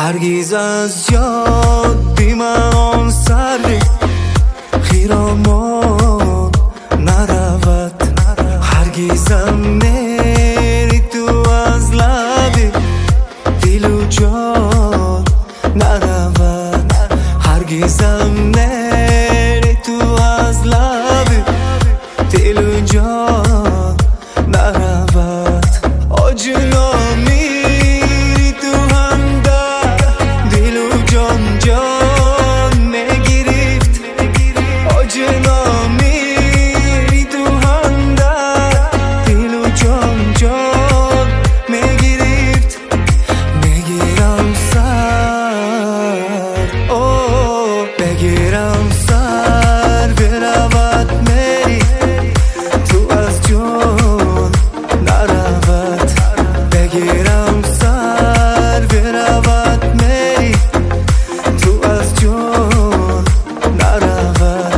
هرگز از یاد من آن سر خیرامان نرود. هرگزم نری تو از لب دل و جان نرود. هرگزم نری تو از لب دل و جان نرود. آجنا میری تو هم در دل و جان جان میگرفت. آجنا میری تو هم در دل و جان جان میگرفت. میگیرم سر بگیرم سر برود میری تو از جان نرود. بگیرم سر برود میری تو از جان نرود.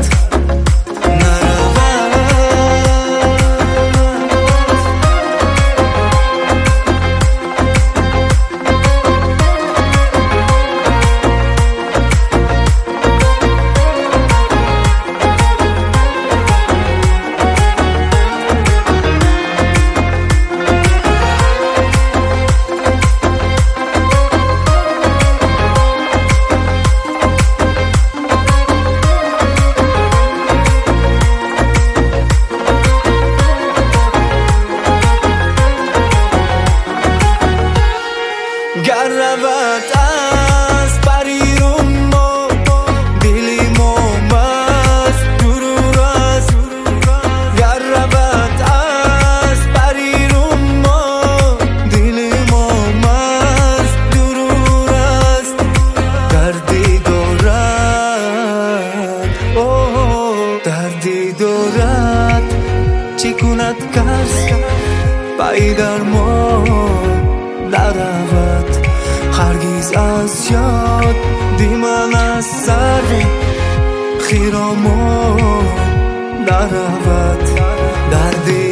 گر رود از پریرون ما دل ما مست درور است. گر رود از پریرون ما دل ما مست درور است. دردی دارد دردی دارد چی کند کس پای درمان نرود. هرگز از یاد من از سر خیرامان نرود. دردی